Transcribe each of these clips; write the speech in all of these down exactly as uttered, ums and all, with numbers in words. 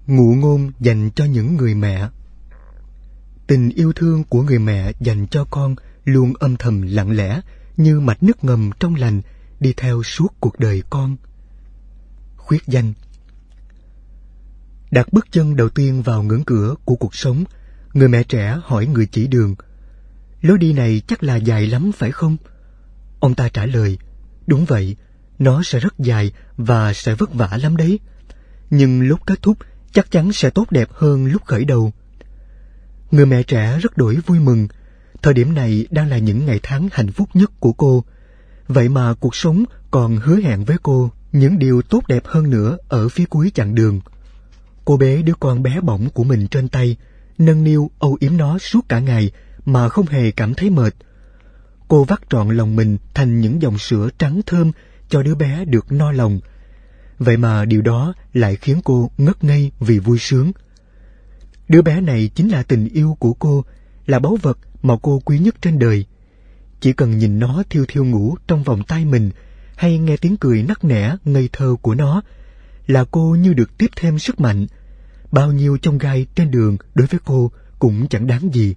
Ngụ ngôn dành cho những người mẹ. Tình yêu thương của người mẹ dành cho con luôn âm thầm lặng lẽ như mạch nước ngầm trong lành đi theo suốt cuộc đời con. Khuyết danh. Đặt bước chân đầu tiên vào ngưỡng cửa của cuộc sống, người mẹ trẻ hỏi người chỉ đường: "Lối đi này chắc là dài lắm phải không?" Ông ta trả lời: "Đúng vậy, nó sẽ rất dài và sẽ vất vả lắm đấy. Nhưng lúc kết thúc chắc chắn sẽ tốt đẹp hơn lúc khởi đầu." Người mẹ trẻ rất đổi vui mừng. Thời điểm này đang là những ngày tháng hạnh phúc nhất của cô. Vậy mà cuộc sống còn hứa hẹn với cô những điều tốt đẹp hơn nữa ở phía cuối chặng đường. Cô bế đứa con bé bỏng của mình trên tay, nâng niu âu yếm nó suốt cả ngày mà không hề cảm thấy mệt. Cô vắt trọn lòng mình thành những dòng sữa trắng thơm cho đứa bé được no lòng. Vậy mà điều đó lại khiến cô ngất ngây vì vui sướng. Đứa bé này chính là tình yêu của cô, là báu vật mà cô quý nhất trên đời. Chỉ cần nhìn nó thiêu thiêu ngủ trong vòng tay mình, hay nghe tiếng cười nắc nẻ ngây thơ của nó, là cô như được tiếp thêm sức mạnh. Bao nhiêu chông gai trên đường đối với cô cũng chẳng đáng gì.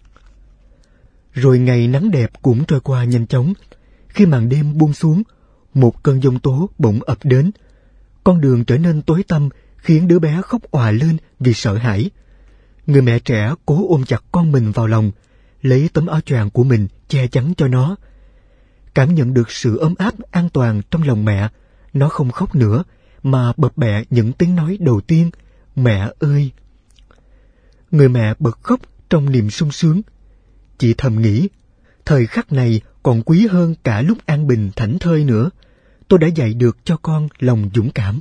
Rồi ngày nắng đẹp cũng trôi qua nhanh chóng. Khi màn đêm buông xuống, một cơn giông tố bỗng ập đến. Con đường trở nên tối tăm, khiến đứa bé khóc òa lên vì sợ hãi. Người mẹ trẻ cố ôm chặt con mình vào lòng, lấy tấm áo choàng của mình che chắn cho nó. Cảm nhận được sự ấm áp an toàn trong lòng mẹ, nó không khóc nữa, mà bập bẹ những tiếng nói đầu tiên: "Mẹ ơi!" Người mẹ bật khóc trong niềm sung sướng. Chị thầm nghĩ, thời khắc này còn quý hơn cả lúc an bình thảnh thơi nữa. Tôi đã dạy được cho con lòng dũng cảm.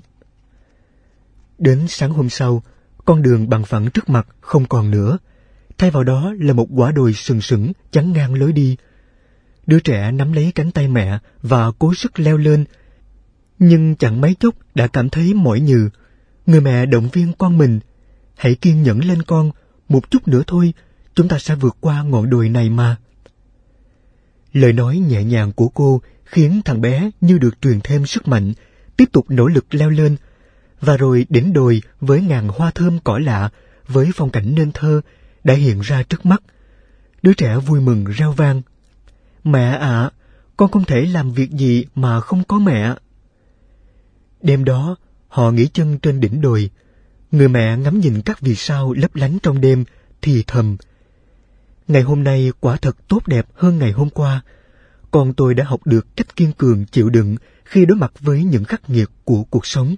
Đến sáng hôm sau, con đường bằng phẳng trước mặt không còn nữa. Thay vào đó là một quả đồi sừng sững chắn ngang lối đi. Đứa trẻ nắm lấy cánh tay mẹ và cố sức leo lên. Nhưng chẳng mấy chốc đã cảm thấy mỏi nhừ. Người mẹ động viên con mình: "Hãy kiên nhẫn lên con, một chút nữa thôi, chúng ta sẽ vượt qua ngọn đồi này mà." Lời nói nhẹ nhàng của cô khiến thằng bé như được truyền thêm sức mạnh, tiếp tục nỗ lực leo lên. Và rồi đỉnh đồi với ngàn hoa thơm cỏ lạ, với phong cảnh nên thơ đã hiện ra trước mắt. Đứa trẻ vui mừng reo vang: "Mẹ ạ, à, con không thể làm việc gì mà không có mẹ." Đêm đó, họ nghỉ chân trên đỉnh đồi. Người mẹ ngắm nhìn các vì sao lấp lánh trong đêm, thì thầm: "Ngày hôm nay quả thật tốt đẹp hơn ngày hôm qua. Con tôi đã học được cách kiên cường chịu đựng khi đối mặt với những khắc nghiệt của cuộc sống."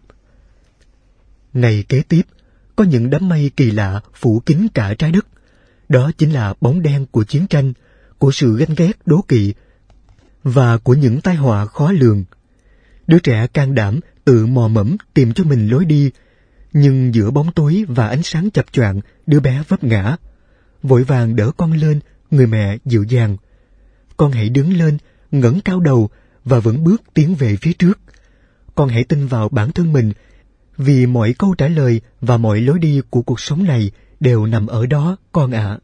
Ngày kế tiếp, có những đám mây kỳ lạ phủ kín cả trái đất. Đó chính là bóng đen của chiến tranh, của sự ganh ghét đố kỵ và của những tai họa khó lường. Đứa trẻ can đảm tự mò mẫm tìm cho mình lối đi, nhưng giữa bóng tối và ánh sáng chập choạng, đứa bé vấp ngã. Vội vàng đỡ con lên, người mẹ dịu dàng: "Con hãy đứng lên, ngẩng cao đầu và vững bước tiến về phía trước. Con hãy tin vào bản thân mình, vì mọi câu trả lời và mọi lối đi của cuộc sống này đều nằm ở đó, con ạ."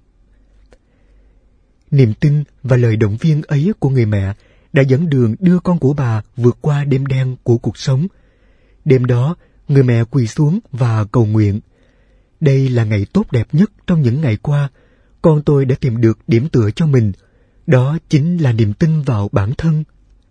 Niềm tin và lời động viên ấy của người mẹ đã dẫn đường đưa con của bà vượt qua đêm đen của cuộc sống. Đêm đó, người mẹ quỳ xuống và cầu nguyện: "Đây là ngày tốt đẹp nhất trong những ngày qua. Con tôi đã tìm được điểm tựa cho mình. Đó chính là niềm tin vào bản thân."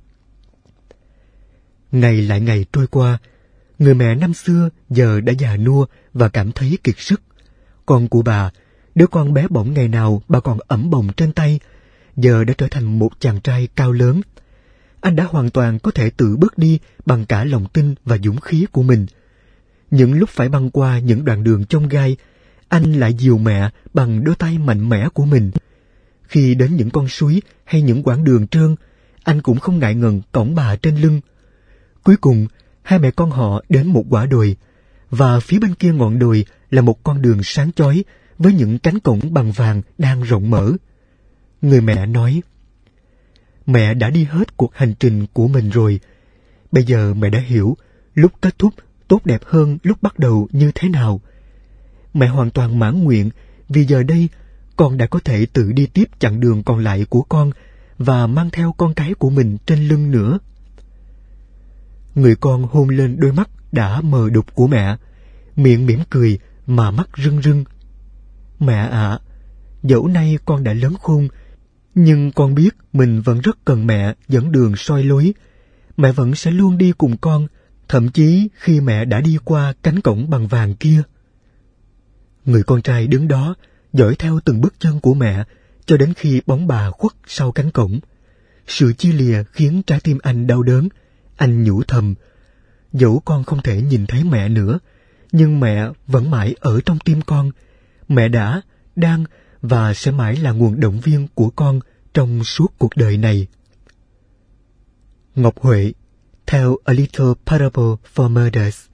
Ngày lại ngày trôi qua. Người mẹ năm xưa giờ đã già nua và cảm thấy kiệt sức. Con của bà, đứa con bé bỏng ngày nào bà còn ẵm bồng trên tay, giờ đã trở thành một chàng trai cao lớn. Anh đã hoàn toàn có thể tự bước đi bằng cả lòng tin và dũng khí của mình. Những lúc phải băng qua những đoạn đường chông gai, anh lại dìu mẹ bằng đôi tay mạnh mẽ của mình. Khi đến những con suối hay những quãng đường trơn, anh cũng không ngại ngần cõng bà trên lưng. Cuối cùng, hai mẹ con họ đến một quả đồi, và phía bên kia ngọn đồi là một con đường sáng chói với những cánh cổng bằng vàng đang rộng mở. Người mẹ nói: "Mẹ đã đi hết cuộc hành trình của mình rồi. Bây giờ mẹ đã hiểu lúc kết thúc tốt đẹp hơn lúc bắt đầu như thế nào. Mẹ hoàn toàn mãn nguyện vì giờ đây con đã có thể tự đi tiếp chặng đường còn lại của con và mang theo con cái của mình trên lưng nữa." Người con hôn lên đôi mắt đã mờ đục của mẹ. miệng mỉm cười mà mắt rưng rưng. Mẹ ạ, à, dẫu nay con đã lớn khôn, nhưng con biết mình vẫn rất cần mẹ dẫn đường soi lối. Mẹ vẫn sẽ luôn đi cùng con, thậm chí khi mẹ đã đi qua cánh cổng bằng vàng kia. Người con trai đứng đó, dõi theo từng bước chân của mẹ, cho đến khi bóng bà khuất sau cánh cổng. Sự chia lìa khiến trái tim anh đau đớn. Anh nhủ thầm, dẫu con không thể nhìn thấy mẹ nữa, nhưng mẹ vẫn mãi ở trong tim con. Mẹ đã, đang và sẽ mãi là nguồn động viên của con trong suốt cuộc đời này. Ngọc Huệ, Tell a Little Parable for Mothers.